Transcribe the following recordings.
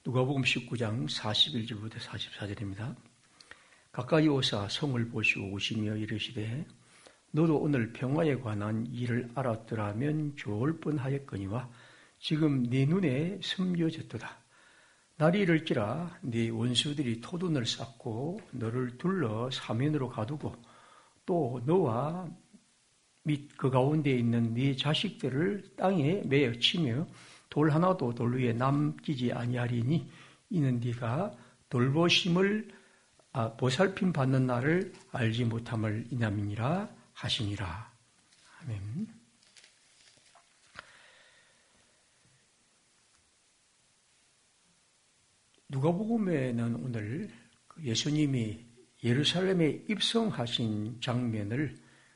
누가복음 19장 41절부터 44절입니다. 가까이 오사 성을 보시고 오시며 이르시되 너도 오늘 평화에 관한 일을 알았더라면 좋을 뻔하였거니와 지금 네 눈에 숨겨졌도다. 날이 이를지라 네 원수들이 토둔을 쌓고 너를 둘러 사면으로 가두고 또 너와 및 그 가운데 있는 네 자식들을 땅에 매어 치며 돌 하나도 돌 위에 남기지 아니하리니 이는 네가 보살핌 받는 날을 알지 못함을 인함이니라 하시니라. 아멘. 누가복음에는 오늘 예수님이 예루살렘에 입성하신 장면을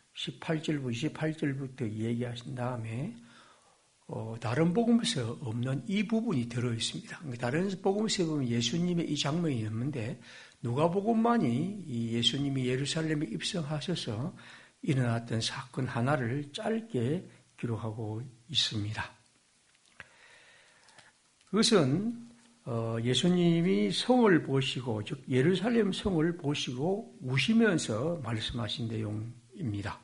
28절부터 얘기하신 다음에 다른 복음에서 없는 이 부분이 들어있습니다. 다른 복음에서 보면 예수님의 이 장면이 없는데 누가복음만이 이 예수님이 예루살렘에 입성하셔서 일어났던 사건 하나를 짧게 기록하고 있습니다. 그것은 예수님이 성을 보시고 즉 예루살렘 성을 보시고 우시면서 말씀하신 내용입니다.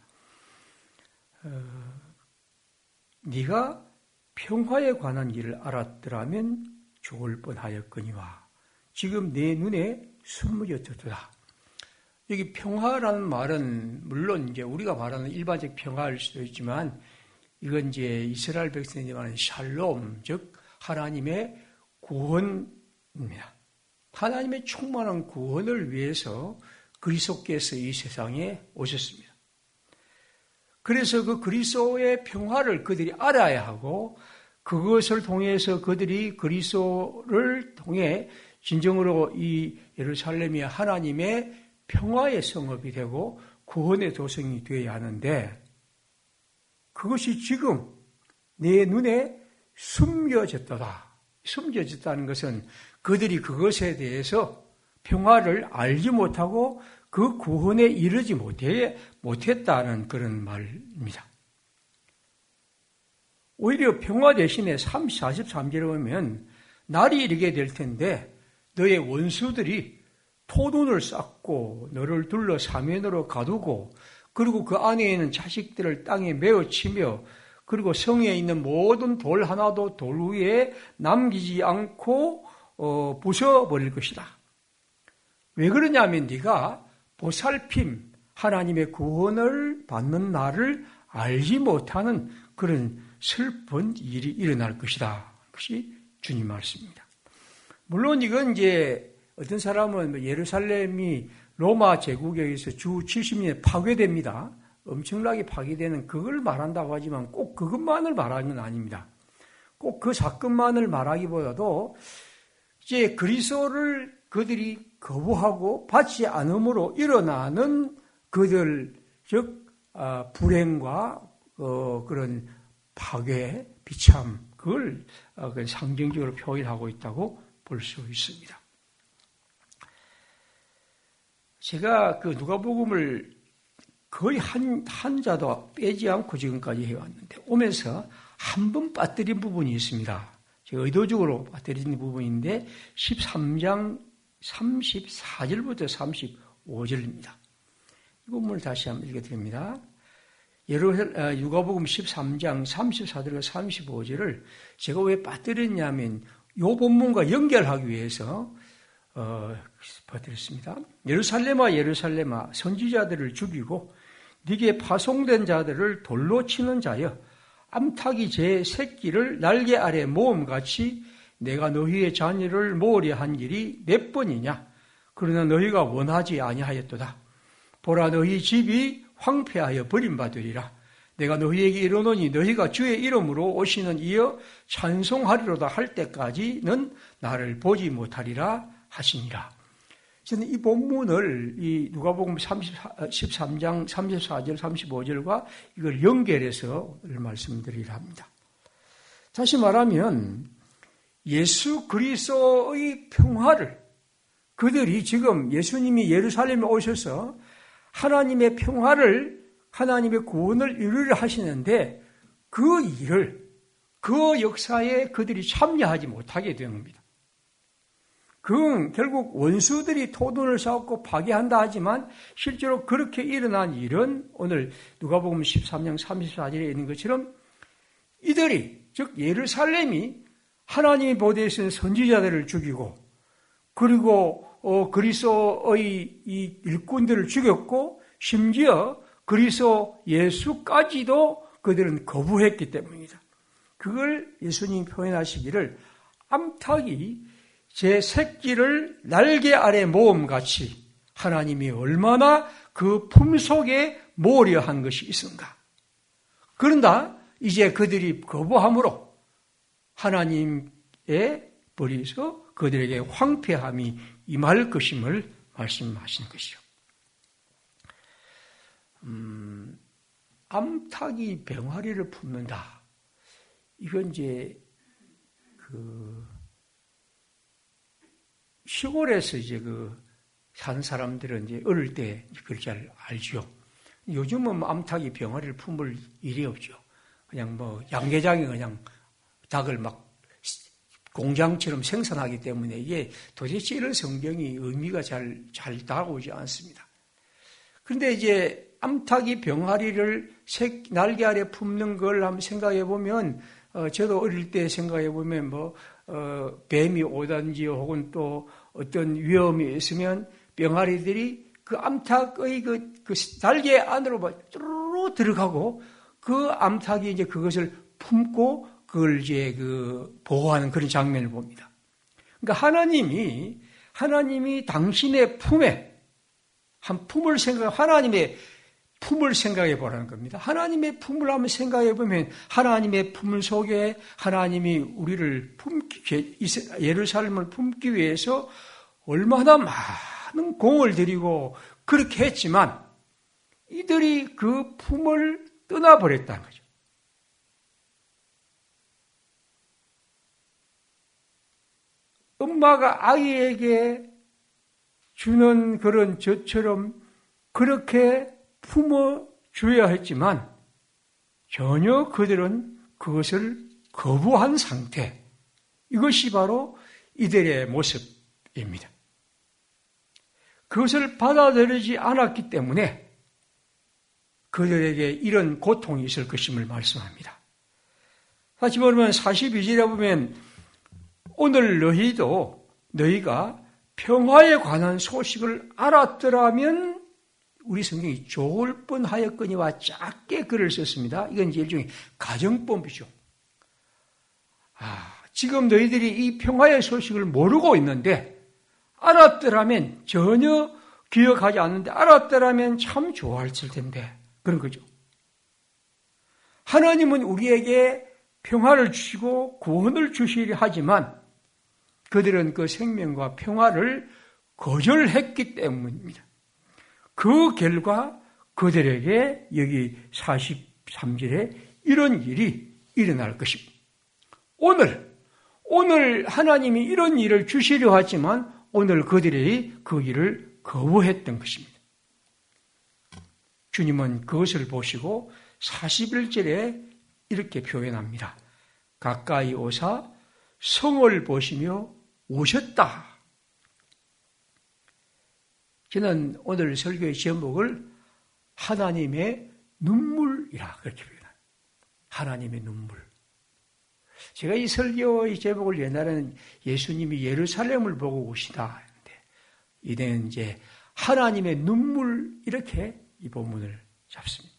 네가 평화에 관한 일을 알았더라면 좋을 뻔하였거니와 지금 내 눈에 숨겨졌도다. 여기 평화라는 말은 물론 이제 우리가 말하는 일반적 평화일 수도 있지만 이건 이제 이스라엘 백성들이 말하는 샬롬, 즉 하나님의 구원입니다. 하나님의 충만한 구원을 위해서 그리스도께서 이 세상에 오셨습니다. 그래서 그 그리스도의 평화를 그들이 알아야 하고 그것을 통해서 그들이 그리스도를 통해 진정으로 이 예루살렘이 하나님의 평화의 성읍이 되고 구원의 도성이 되어야 하는데 그것이 지금 내 눈에 숨겨졌다. 숨겨졌다는 것은 그들이 그것에 대해서 평화를 알지 못하고 그 구원에 이르지 못했다는 그런 말입니다. 오히려 평화 대신에 43절에 보면 날이 이르게 될 텐데 너의 원수들이 토둔을 쌓고 너를 둘러 사면으로 가두고 그리고 그 안에 있는 자식들을 땅에 메어 치며 그리고 성에 있는 모든 돌 하나도 돌 위에 남기지 않고 부숴버릴 것이다. 왜 그러냐면 네가 보살핌, 하나님의 구원을 받는 날을 알지 못하는 그런 슬픈 일이 일어날 것이다. 그것이 주님 말씀입니다. 물론 이건 이제 어떤 사람은 예루살렘이 로마 제국에 의해서 주 70년에 파괴됩니다. 엄청나게 파괴되는 그걸 말한다고 하지만 꼭 그것만을 말하는 건 아닙니다. 꼭 그 사건만을 말하기보다도 이제 그리스도를 그들이 거부하고 받지 않음으로 일어나는 그들 즉 불행과 그런 파괴, 비참 그걸 상징적으로 표현하고 있다고 볼 수 있습니다. 제가 그 누가복음을 거의 한 자도 빼지 않고 지금까지 해왔는데 오면서 한 번 빠뜨린 부분이 있습니다. 제가 의도적으로 빠뜨린 부분인데 13장 34절부터 35절입니다. 이 부분을 다시 한번 읽어드립니다. 누가복음 13장 34절과 35절을 제가 왜 빠뜨렸냐면 이 본문과 연결하기 위해서 빠뜨렸습니다. 예루살렘아 예루살렘아 선지자들을 죽이고 네게 파송된 자들을 돌로 치는 자여 암탉이 제 새끼를 날개 아래 모음같이 내가 너희의 자녀를 모으려 한 일이 몇 번이냐? 그러나 너희가 원하지 아니하였도다. 보라 너희 집이 황폐하여 버림받으리라. 내가 너희에게 이르노니 너희가 주의 이름으로 오시는 이여 찬송하리로다 할 때까지는 나를 보지 못하리라 하시니라. 저는 이 본문을 이 누가복음 13장 34절 35절과 이걸 연결해서 말씀드리려 합니다. 다시 말하면 예수 그리스도의 평화를 그들이 지금 예수님이 예루살렘에 오셔서 하나님의 평화를 하나님의 구원을 이루려 하시는데 그 일을 그 역사에 그들이 참여하지 못하게 되는 겁니다. 그건 결국 원수들이 토둔을 쌓고 파괴한다 하지만 실제로 그렇게 일어난 일은 오늘 누가복음 13장 34절에 있는 것처럼 이들이, 즉 예루살렘이 하나님이 보내에 있는 선지자들을 죽이고 그리고 그리스도의 이 일꾼들을 죽였고 심지어 그리스도 예수까지도 그들은 거부했기 때문입니다. 그걸 예수님이 표현하시기를 암탉이 제 새끼를 날개 아래 모음같이 하나님이 얼마나 그 품속에 모으려 한 것이 있은가. 그런다 이제 그들이 거부함으로 하나님의 벌이서 그들에게 황폐함이 임할 것임을 말씀하시는 것이죠. 암탉이 병아리를 품는다. 이건 이제 시골에서 이제 사는 사람들은 이제 어릴 때 그걸 잘 알죠. 요즘은 암탉이 병아리를 품을 일이 없죠. 그냥 양계장이 그냥 닭을 막 공장처럼 생산하기 때문에 이게 도대체 이런 성경이 의미가 잘 다가오지 않습니다. 그런데 이제 암탉이 병아리를 날개 아래 품는 걸 한번 생각해 보면, 저도 어릴 때 생각해 보면 뱀이 오든지 혹은 또 어떤 위험이 있으면 병아리들이 그 암탉의 그 날개 안으로 쭈르르 들어가고 그 암탉이 이제 그것을 품고 그걸 이제 보호하는 그런 장면을 봅니다. 그러니까 하나님이 당신의 품에 하나님의 품을 생각해 보라는 겁니다. 하나님의 품을 한번 생각해 보면 하나님의 품 속에 하나님이 우리를 예루살렘을 품기 위해서 얼마나 많은 공을 들이고 그렇게 했지만 이들이 그 품을 떠나버렸다는 거죠. 엄마가 아이에게 주는 그런 젖처럼 그렇게 품어줘야 했지만 전혀 그들은 그것을 거부한 상태. 이것이 바로 이들의 모습입니다. 그것을 받아들이지 않았기 때문에 그들에게 이런 고통이 있을 것임을 말씀합니다. 다시 보면 42절에 보면 오늘 너희가 평화에 관한 소식을 알았더라면 우리 성경이 좋을 뻔하였거니와 작게 글을 썼습니다. 이건 이제 일종의 가정법이죠. 지금 너희들이 이 평화의 소식을 모르고 있는데 알았더라면 전혀 기억하지 않는데 알았더라면 참 좋았을 텐데 그런 거죠. 하나님은 우리에게 평화를 주시고 구원을 주시려 하지만 그들은 그 생명과 평화를 거절했기 때문입니다. 그 결과 그들에게 여기 43절에 이런 일이 일어날 것입니다. 오늘 하나님이 이런 일을 주시려 하지만 오늘 그들이 그 일을 거부했던 것입니다. 주님은 그것을 보시고 41절에 이렇게 표현합니다. 가까이 오사 성을 보시며 오셨다. 저는 오늘 설교의 제목을 하나님의 눈물이라 그렇게 표현합니다. 하나님의 눈물. 제가 이 설교의 제목을 옛날에는 예수님이 예루살렘을 보고 오시다 했는데 이제는 이제 하나님의 눈물 이렇게 이 본문을 잡습니다.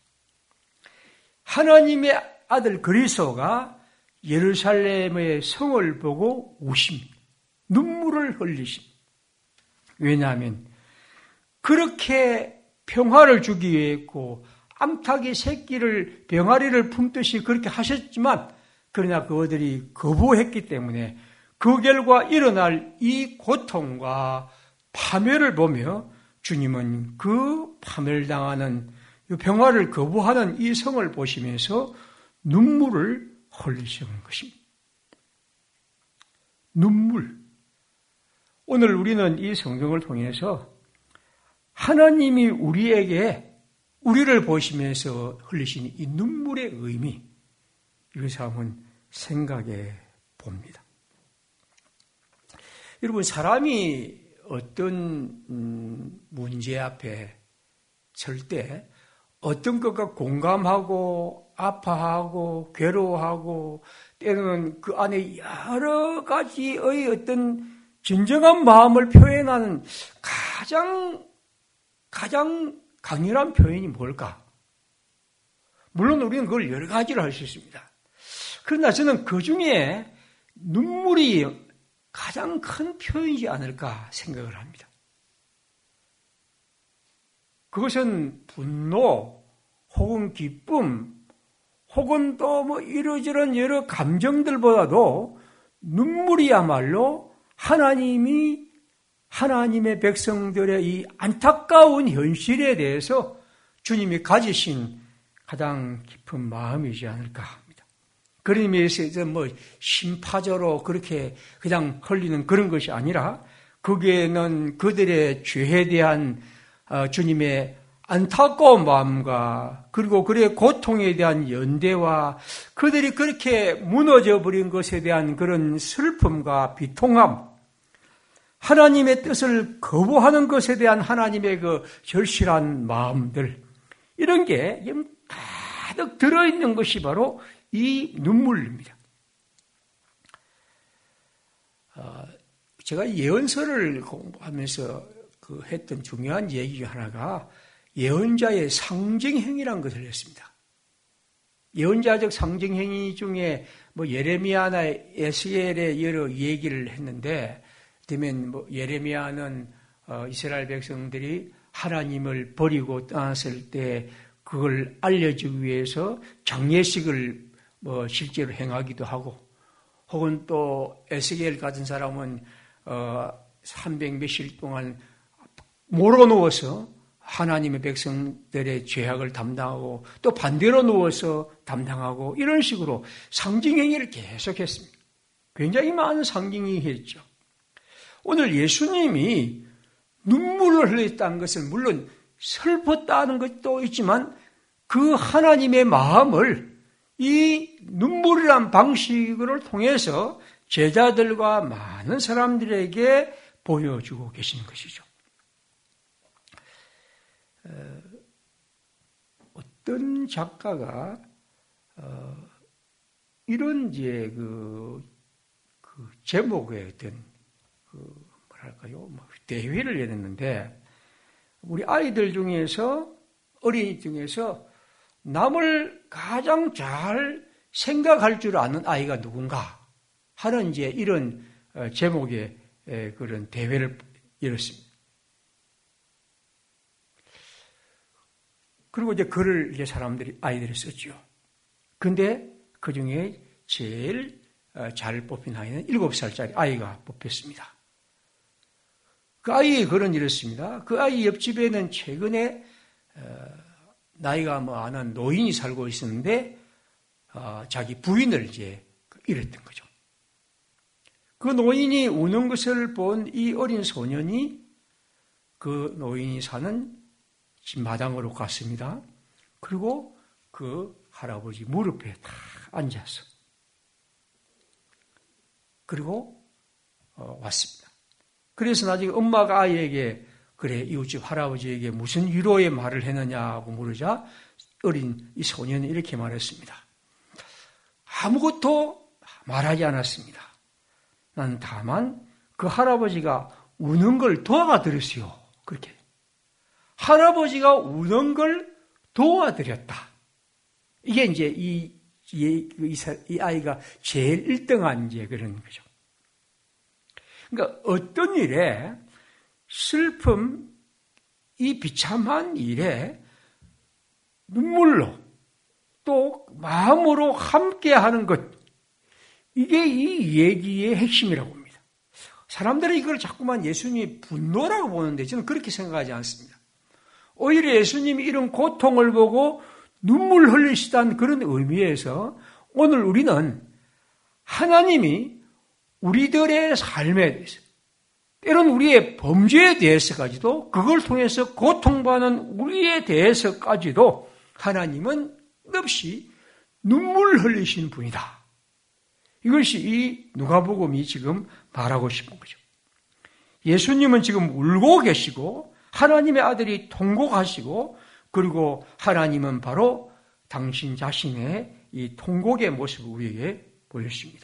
하나님의 아들 그리스도가 예루살렘의 성을 보고 오십니다. 눈물을 흘리십니다. 왜냐하면 그렇게 평화를 주기 위해 했고 암탉이 새끼를 병아리를 품듯이 그렇게 하셨지만 그러나 그들이 거부했기 때문에 그 결과 일어날 이 고통과 파멸을 보며 주님은 그 파멸당하는 평화를 거부하는 이 성을 보시면서 눈물을 흘리시는 것입니다. 눈물. 오늘 우리는 이 성경을 통해서 하나님이 우리를 보시면서 흘리신 이 눈물의 의미, 이것을 한번 생각해 봅니다. 여러분, 사람이 어떤 문제 앞에 설 때 어떤 것과 공감하고 아파하고 괴로워하고 때로는 그 안에 여러 가지의 어떤 진정한 마음을 표현하는 가장 강렬한 표현이 뭘까? 물론 우리는 그걸 여러 가지로 할 수 있습니다. 그러나 저는 그 중에 눈물이 가장 큰 표현이지 않을까 생각을 합니다. 그것은 분노, 혹은 기쁨, 혹은 또 뭐 이러저런 여러 감정들보다도 눈물이야말로 하나님의 백성들의 이 안타까운 현실에 대해서 주님이 가지신 가장 깊은 마음이지 않을까 합니다. 그런 의미에서 뭐 심파저로 그렇게 그냥 흘리는 그런 것이 아니라 거기에는 그들의 죄에 대한 주님의 안타까운 마음과 그리고 그의 고통에 대한 연대와 그들이 그렇게 무너져버린 것에 대한 그런 슬픔과 비통함, 하나님의 뜻을 거부하는 것에 대한 하나님의 그 절실한 마음들, 이런 게 가득 들어있는 것이 바로 이 눈물입니다. 제가 예언서를 공부하면서 했던 중요한 얘기 중 하나가 예언자의 상징행위라는 것을 했습니다. 예언자적 상징행위 중에 뭐 예레미야나 에스겔의 여러 얘기를 했는데, 되면 뭐 예레미야는 이스라엘 백성들이 하나님을 버리고 떠났을 때 그걸 알려주기 위해서 장례식을 뭐 실제로 행하기도 하고, 혹은 또 에스겔 같은 사람은 300 몇일 동안 몰아 누워서 하나님의 백성들의 죄악을 담당하고 또 반대로 누워서 담당하고 이런 식으로 상징행위를 계속했습니다. 굉장히 많은 상징이 했죠. 오늘 예수님이 눈물을 흘렸다는 것은 물론 슬펐다는 것도 있지만 그 하나님의 마음을 이 눈물이란 방식을 통해서 제자들과 많은 사람들에게 보여주고 계시는 것이죠. 어떤 작가가 이런 이제 그 제목의 어떤 뭐랄까요, 대회를 열었는데, 우리 아이들 중에서, 어린이 중에서 남을 가장 잘 생각할 줄 아는 아이가 누군가 하는 이제 이런 제목의 그런 대회를 열었습니다. 그리고 이제 글을 이제 아이들이 썼죠. 근데 그 중에 제일 잘 뽑힌 아이는 7살짜리 아이가 뽑혔습니다. 그 아이의 글은 이렇습니다. 그 아이 옆집에는 최근에 나이가 뭐 안 한 노인이 살고 있었는데 자기 부인을 이제 잃었던 거죠. 그 노인이 우는 것을 본 이 어린 소년이 그 노인이 사는 집 마당으로 갔습니다. 그리고 그 할아버지 무릎에 딱 앉아서 그리고 왔습니다. 그래서 나중에 엄마가 아이에게 그래 이웃집 할아버지에게 무슨 위로의 말을 했느냐고 물으자 어린 이 소년은 이렇게 말했습니다. 아무것도 말하지 않았습니다. 난 다만 그 할아버지가 우는 걸 도와드렸어요. 그렇게 할아버지가 우는 걸 도와드렸다. 이게 이제 이 아이가 제일 1등한 이제 그런 거죠. 그러니까 어떤 일에 슬픔, 이 비참한 일에 눈물로 또 마음으로 함께하는 것, 이게 이 얘기의 핵심이라고 봅니다. 사람들은 이걸 자꾸만 예수님이 분노라고 보는데 저는 그렇게 생각하지 않습니다. 오히려 예수님이 이런 고통을 보고 눈물 흘리시다는 그런 의미에서 오늘 우리는 하나님이 우리들의 삶에 대해서, 때로는 우리의 범죄에 대해서까지도, 그걸 통해서 고통받는 우리에 대해서까지도 하나님은 끝없이 눈물 흘리신 분이다. 이것이 이 누가복음이 지금 말하고 싶은 거죠. 예수님은 지금 울고 계시고 하나님의 아들이 통곡하시고 그리고 하나님은 바로 당신 자신의 이 통곡의 모습을 우리에게 보여주십니다.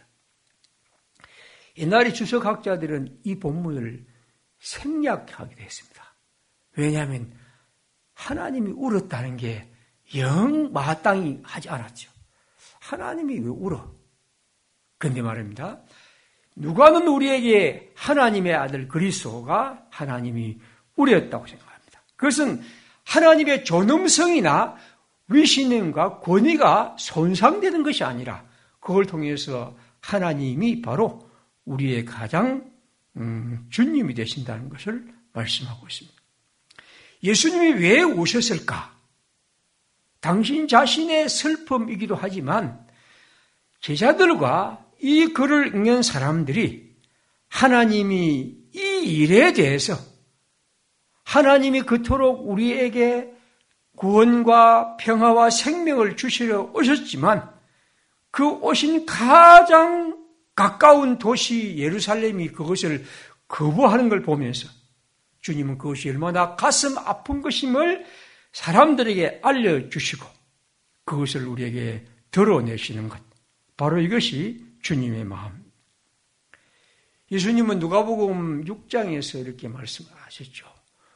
옛날에 주석학자들은 이 본문을 생략하기도 했습니다. 왜냐하면 하나님이 울었다는 게 영 마땅히 하지 않았죠. 하나님이 왜 울어? 그런데 말입니다. 누가는 우리에게 하나님의 아들 그리스도가 하나님이 울었다고 생각합니다. 그것은 하나님의 존엄성이나 위신능과 권위가 손상되는 것이 아니라 그걸 통해서 하나님이 바로 우리의 가장 주님이 되신다는 것을 말씀하고 있습니다. 예수님이 왜 오셨을까? 당신 자신의 슬픔이기도 하지만 제자들과 이 글을 읽는 사람들이 하나님이 이 일에 대해서 하나님이 그토록 우리에게 구원과 평화와 생명을 주시려 오셨지만 그 오신 가장 가까운 도시 예루살렘이 그것을 거부하는 걸 보면서 주님은 그것이 얼마나 가슴 아픈 것임을 사람들에게 알려주시고 그것을 우리에게 드러내시는 것. 바로 이것이 주님의 마음. 예수님은 누가복음 6장에서 이렇게 말씀하셨죠.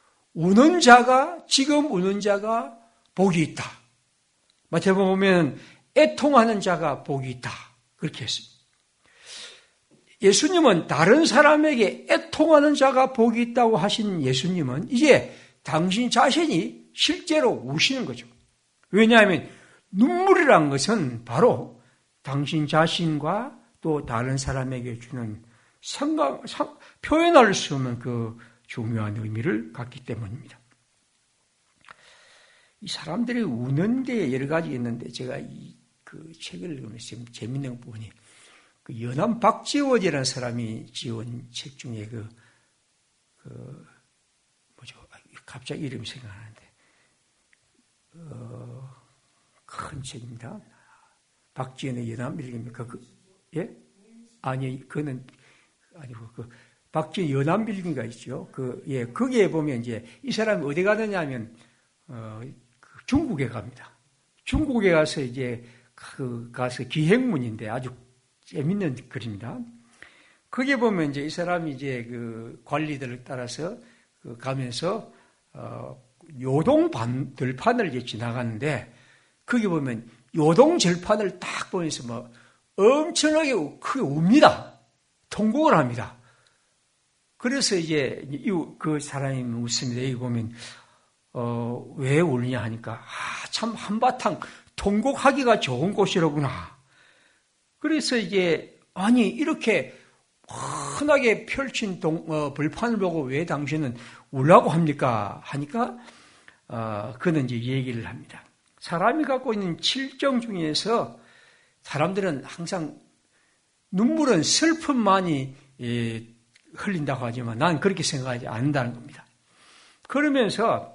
지금 우는 자가 복이 있다. 마태복음 보면 애통하는 자가 복이 있다. 그렇게 했습니다. 예수님은 다른 사람에게 애통하는 자가 복이 있다고 하신 예수님은 이제 당신 자신이 실제로 우시는 거죠. 왜냐하면 눈물이란 것은 바로 당신 자신과 또 다른 사람에게 주는 표현할 수 없는 그 중요한 의미를 갖기 때문입니다. 이 사람들이 우는 데 여러 가지 있는데 제가 그 책을 읽으면서 재밌는 부분이 그 연암 박지원이라는 사람이 지은 책 중에 갑자기 이름이 생각나는데 큰 책입니다. 박지원의 연암빌딩입니까? 예? 아니, 그거는 아니고 박지원 연암빌딩가 있죠. 거기에 보면 이제 이 사람이 어디 가느냐면 중국에 갑니다. 중국에 가서 이제 가서 기행문인데 아주 재밌는 글입니다. 거기에 보면 이제 이 사람이 이제 관리들을 따라서 가면서 요동 들판을 이제 지나가는데 거기 보면 요동 절판을 딱 보면서 엄청나게 크게 웁니다. 통곡을 합니다. 그래서 이제 그 사람이 묻습니다. 여기 보면 왜 울냐 하니까 참 한바탕 통곡하기가 좋은 곳이로구나. 그래서 이제 아니 이렇게 흔하게 펼친 벌판을 보고 왜 당신은 울라고 합니까? 하니까 그는 이제 얘기를 합니다. 사람이 갖고 있는 칠정 중에서 사람들은 항상 눈물은 슬픔만이 흘린다고 하지만 난 그렇게 생각하지 않는다는 겁니다. 그러면서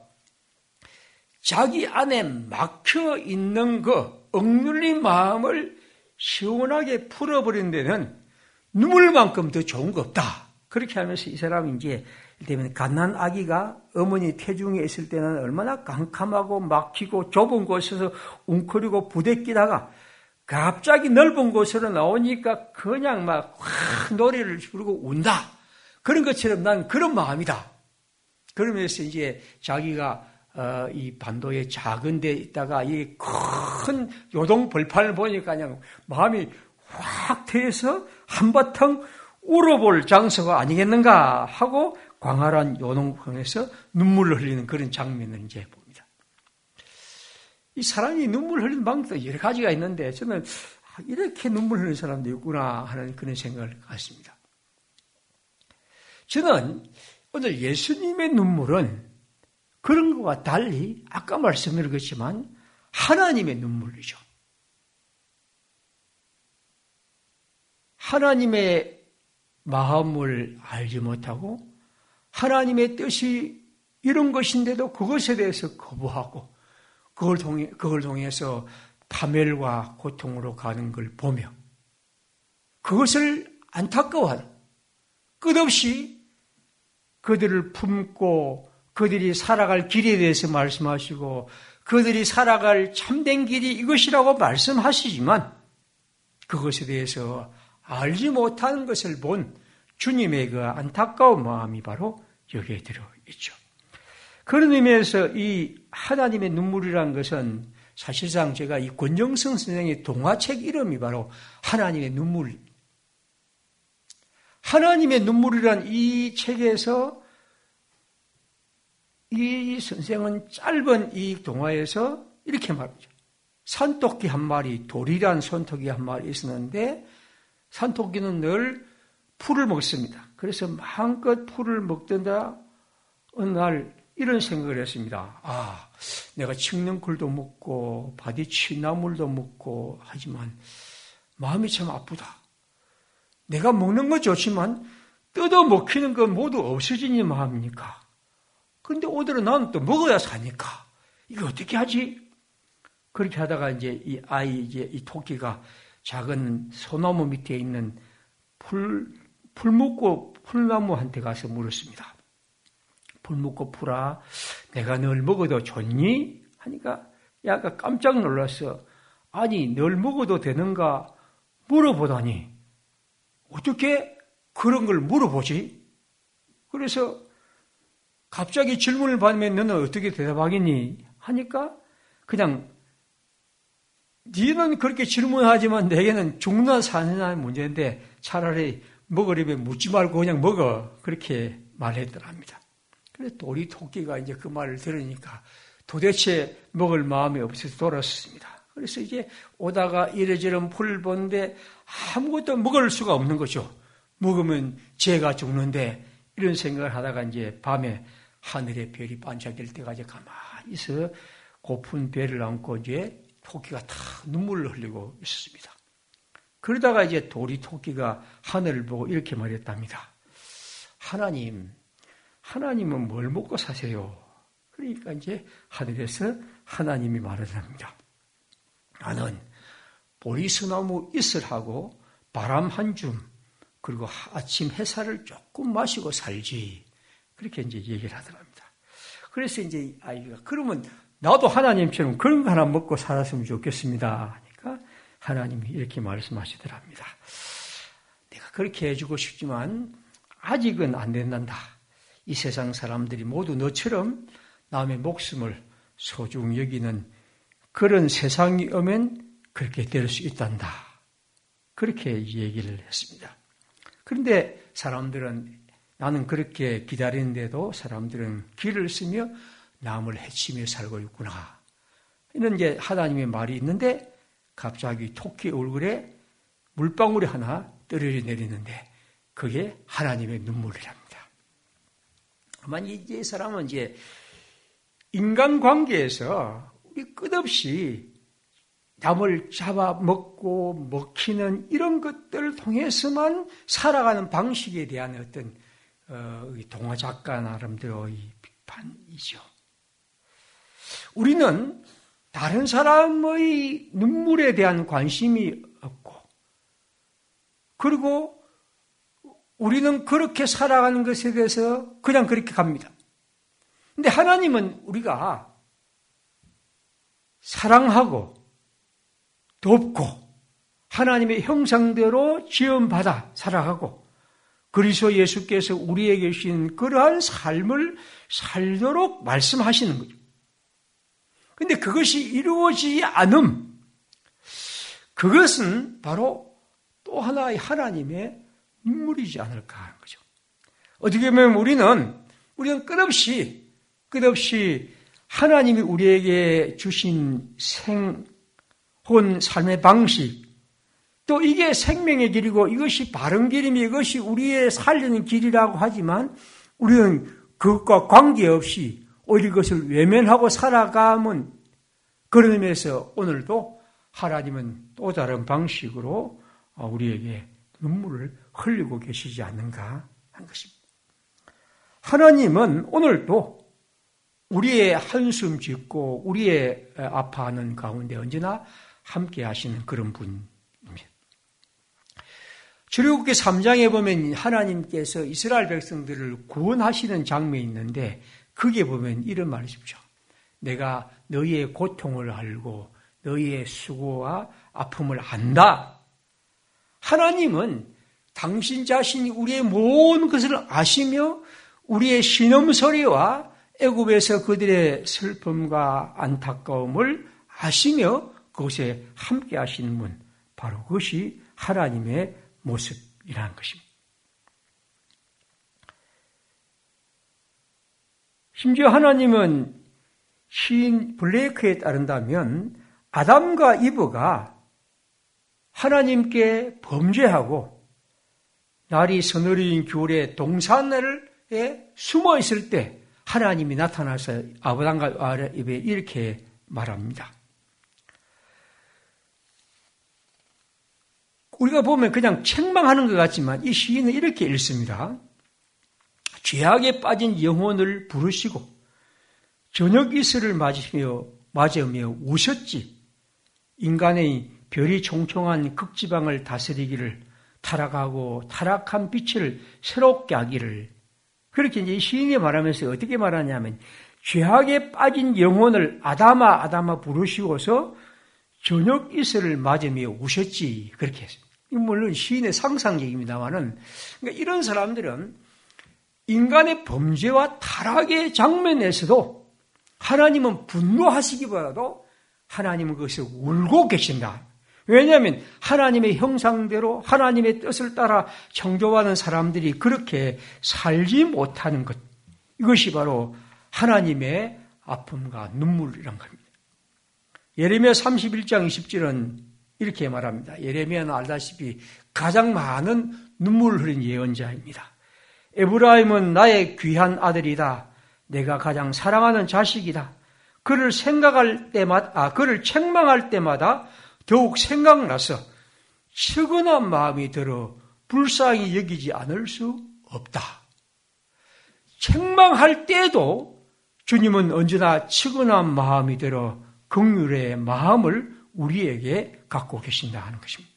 자기 안에 막혀 있는 억눌린 마음을 시원하게 풀어버리는 데는 눈물만큼 더 좋은 거 없다. 그렇게 하면서 이 사람이 이제 때문에 갓난 아기가 어머니 태중에 있을 때는 얼마나 깜깜하고 막히고 좁은 곳에서 웅크리고 부대끼다가 갑자기 넓은 곳으로 나오니까 그냥 막 노래를 부르고 운다. 그런 것처럼 난 그런 마음이다. 그러면서 이제 자기가 이 반도의 작은 데 있다가 이 큰 요동 벌판을 보니까 그냥 마음이 확 트여서 한바탕 울어볼 장소가 아니겠는가 하고 광활한 요동강에서 눈물을 흘리는 그런 장면을 이제 봅니다. 이 사람이 눈물 흘리는 방법도 여러 가지가 있는데 저는 이렇게 눈물 흘리는 사람도 있구나 하는 그런 생각을 갖습니다. 저는 오늘 예수님의 눈물은 그런 것과 달리 아까 말씀드렸지만 하나님의 눈물이죠. 하나님의 마음을 알지 못하고 하나님의 뜻이 이런 것인데도 그것에 대해서 거부하고 그걸 통해서 파멸과 고통으로 가는 걸 보며 그것을 안타까워하는 끝없이 그들을 품고 그들이 살아갈 길에 대해서 말씀하시고 그들이 살아갈 참된 길이 이것이라고 말씀하시지만 그것에 대해서 알지 못하는 것을 본 주님의 그 안타까운 마음이 바로 여기에 들어있죠. 그런 의미에서 이 하나님의 눈물이라는 것은 사실상 제가 이 권정승 선생의 동화책 이름이 바로 하나님의 눈물. 하나님의 눈물이란 이 책에서 이 선생은 짧은 이 동화에서 이렇게 말하죠. 산토끼 한 마리, 돌이란 산토끼 한 마리 있었는데 산토끼는 늘 풀을 먹습니다. 그래서 마음껏 풀을 먹던다 어느 날 이런 생각을 했습니다. 내가 칡능쿨도 먹고 바디치나물도 먹고 하지만 마음이 참 아프다. 내가 먹는 건 좋지만 뜯어 먹히는 건 모두 없어지니 마음이니까. 그런데 오늘은 나는 또 먹어야 사니까 이거 어떻게 하지? 그렇게 하다가 이제 이 토끼가 작은 소나무 밑에 있는 풀나무한테 가서 물었습니다. 풀 먹고 풀아, 내가 널 먹어도 좋니? 하니까 약간 깜짝 놀랐어. 아니, 널 먹어도 되는가 물어보다니 어떻게 그런 걸 물어보지? 그래서 갑자기 질문을 받으면 너는 어떻게 대답하겠니? 하니까 그냥 너는 그렇게 질문하지만 내게는 죽나 사느냐의 문제인데 차라리 먹으려면 묻지 말고 그냥 먹어. 그렇게 말했더랍니다. 그래서 도리 토끼가 이제 그 말을 들으니까 도대체 먹을 마음이 없어서 돌아섰습니다. 그래서 이제 오다가 이래저래 풀을 보는데 아무것도 먹을 수가 없는 거죠. 먹으면 죄가 죽는데 이런 생각을 하다가 이제 밤에 하늘의 별이 반짝일 때까지 가만히 있어 고픈 배를 안고 이제 토끼가 다 눈물을 흘리고 있었습니다. 그러다가 이제 도리 토끼가 하늘을 보고 이렇게 말했답니다. 하나님은 뭘 먹고 사세요? 그러니까 이제 하늘에서 하나님이 말을 합니다. 나는 보리수나무 이슬하고 바람 한 줌, 그리고 아침 햇살을 조금 마시고 살지. 그렇게 이제 얘기를 하더랍니다. 그래서 이제 아이가, 그러면 나도 하나님처럼 그런 거 하나 먹고 살았으면 좋겠습니다. 하니까 하나님이 이렇게 말씀하시더랍니다. 내가 그렇게 해주고 싶지만 아직은 안 된단다. 이 세상 사람들이 모두 너처럼 남의 목숨을 소중히 여기는 그런 세상이 오면 그렇게 될 수 있단다. 그렇게 얘기를 했습니다. 그런데 사람들은 나는 그렇게 기다리는데도 사람들은 길을 쓰며 남을 해치며 살고 있구나. 이런 이제 하나님의 말이 있는데 갑자기 토끼 얼굴에 물방울이 하나 떨어져 내리는데 그게 하나님의 눈물이랍니다. 아마 이 사람은 이제 인간관계에서 우리 끝없이 남을 잡아먹고 먹히는 이런 것들을 통해서만 살아가는 방식에 대한 어떤 동화 작가 나름대로의 비판이죠. 우리는 다른 사람의 눈물에 대한 관심이 없고 그리고 우리는 그렇게 살아가는 것에 대해서 그냥 그렇게 갑니다. 근데 하나님은 우리가 사랑하고 돕고 하나님의 형상대로 지음받아 살아가고 그리스도 예수께서 우리에게 주신 그러한 삶을 살도록 말씀하시는 거죠. 그런데 그것이 이루어지지 않음, 그것은 바로 또 하나의 하나님의 눈물이지 않을까 하는 거죠. 어떻게 보면 우리는 끝없이 하나님이 우리에게 주신 생혼 삶의 방식, 또 이게 생명의 길이고 이것이 바른 길이며 이것이 우리의 살려는 길이라고 하지만 우리는 그것과 관계없이 오히려 그것을 외면하고 살아가면 그런 의미에서 오늘도 하나님은 또 다른 방식으로 우리에게 눈물을 흘리고 계시지 않는가 하는 것입니다. 하나님은 오늘도 우리의 한숨 짓고 우리의 아파하는 가운데 언제나 함께 하시는 그런 분입니다. 출애굽기 3장에 보면 하나님께서 이스라엘 백성들을 구원하시는 장면이 있는데 거기에 보면 이런 말이 있죠. 내가 너희의 고통을 알고 너희의 수고와 아픔을 안다. 하나님은 당신 자신이 우리의 모든 것을 아시며 우리의 신음소리와 애굽에서 그들의 슬픔과 안타까움을 아시며 그것에 함께 하시는 분, 바로 그것이 하나님의 모습이라는 것입니다. 심지어 하나님은 시인 블레이크에 따른다면 아담과 이브가 하나님께 범죄하고 날이 서늘인 겨울에 동산에 숨어 있을 때 하나님이 나타나서 아담과 이브에 이렇게 말합니다. 우리가 보면 그냥 책망하는 것 같지만 이 시인은 이렇게 읽습니다. 죄악에 빠진 영혼을 부르시고 저녁 이슬을 맞으며 우셨지. 인간의 별이 총총한 극지방을 다스리기를 타락하고 타락한 빛을 새롭게 하기를. 그렇게 이제 시인이 말하면서 어떻게 말하냐면 죄악에 빠진 영혼을 아담아 부르시고서 저녁 이슬을 맞으며 우셨지. 그렇게 했습니다. 물론 시인의 상상력입니다만은 그러니까 이런 사람들은 인간의 범죄와 타락의 장면에서도 하나님은 분노하시기보다도 하나님은 그것을 울고 계신다. 왜냐하면 하나님의 형상대로 하나님의 뜻을 따라 창조하는 사람들이 그렇게 살지 못하는 것. 이것이 바로 하나님의 아픔과 눈물이란 겁니다. 예레미야 31장 20절은 이렇게 말합니다. 예레미야는 알다시피 가장 많은 눈물을 흘린 예언자입니다. 에브라임은 나의 귀한 아들이다. 내가 가장 사랑하는 자식이다. 그를 그를 책망할 때마다 더욱 생각나서 측은한 마음이 들어 불쌍히 여기지 않을 수 없다. 책망할 때도 주님은 언제나 측은한 마음이 들어 긍휼의 마음을 우리에게 갖고 계신다 하는 것입니다.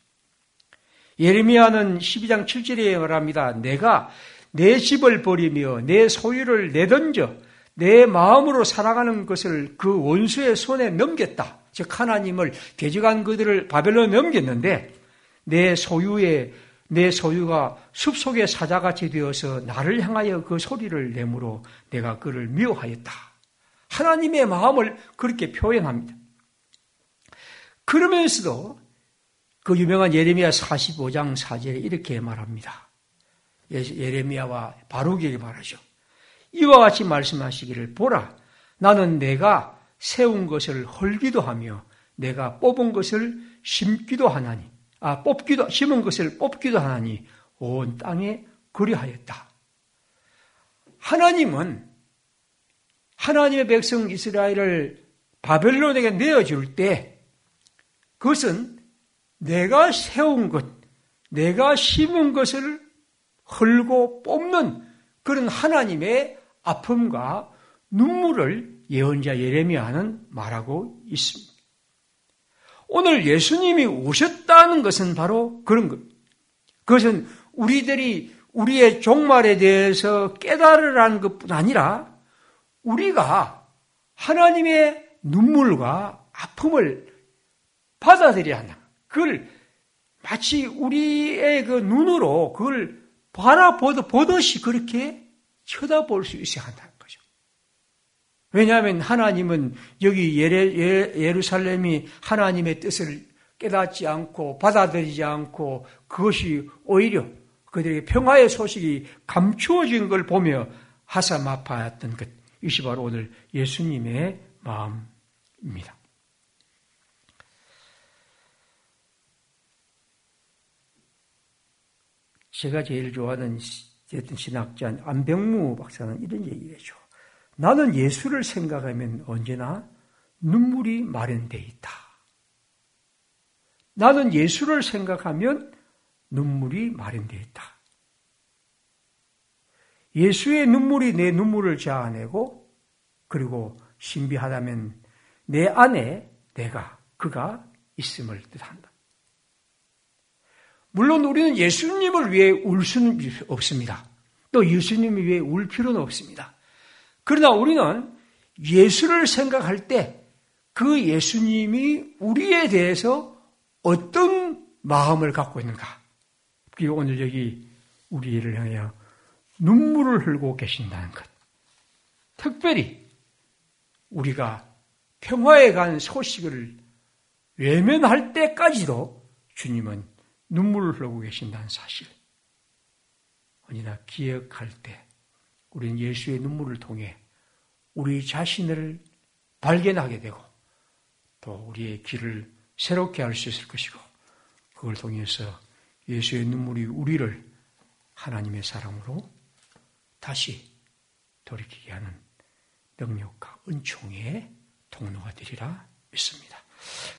예레미야는 12장 7절에 말합니다. 내가 내 집을 버리며 내 소유를 내던져 내 마음으로 사랑하는 것을 그 원수의 손에 넘겼다. 즉 하나님을 대적한 그들을 바벨론에 넘겼는데 내 소유가 숲속의 사자같이 되어서 나를 향하여 그 소리를 내므로 내가 그를 미워하였다. 하나님의 마음을 그렇게 표현합니다. 그러면서도 그 유명한 예레미야 45장 4절에 이렇게 말합니다. 예레미야와 바룩에게 말하죠. 이와 같이 말씀하시기를 보라. 나는 내가 세운 것을 헐기도 하며 내가 뽑은 것을 심기도 하나니 심은 것을 뽑기도 하나니 온 땅에 그리하였다. 하나님은 하나님의 백성 이스라엘을 바벨론에게 내어줄 때 그것은 내가 세운 것, 내가 심은 것을 헐고 뽑는 그런 하나님의 아픔과 눈물을 예언자 예레미야는 말하고 있습니다. 오늘 예수님이 오셨다는 것은 바로 그런 겁니다. 그것은 우리들이 우리의 종말에 대해서 깨달으라는 것뿐 아니라 우리가 하나님의 눈물과 아픔을 받아들여야 한다. 그걸 마치 우리의 그 눈으로 그걸 바라보듯이 그렇게 쳐다볼 수 있어야 한다는 거죠. 왜냐하면 하나님은 여기 예루살렘이 하나님의 뜻을 깨닫지 않고 받아들이지 않고 그것이 오히려 그들에게 평화의 소식이 감추어진 걸 보며 하사마파했던 것. 이것이 바로 오늘 예수님의 마음입니다. 제가 제일 좋아하는 신학자 안병무 박사는 이런 얘기를 해줘. 나는 예수를 생각하면 언제나 눈물이 마련되어 있다. 나는 예수를 생각하면 눈물이 마련되어 있다. 예수의 눈물이 내 눈물을 자아내고 그리고 신비하다면 내 안에 그가 있음을 뜻한다. 물론 우리는 예수님을 위해 울 수는 없습니다. 또 예수님을 위해 울 필요는 없습니다. 그러나 우리는 예수를 생각할 때 그 예수님이 우리에 대해서 어떤 마음을 갖고 있는가? 그리고 오늘 여기 우리를 향하여 눈물을 흘고 계신다는 것. 특별히 우리가 평화에 간 소식을 외면할 때까지도 주님은 눈물을 흘리고 계신다는 사실. 언제나 기억할 때 우리는 예수의 눈물을 통해 우리 자신을 발견하게 되고 또 우리의 길을 새롭게 할 수 있을 것이고 그걸 통해서 예수의 눈물이 우리를 하나님의 사람으로 다시 돌이키게 하는 능력과 은총의 통로가 되리라 믿습니다.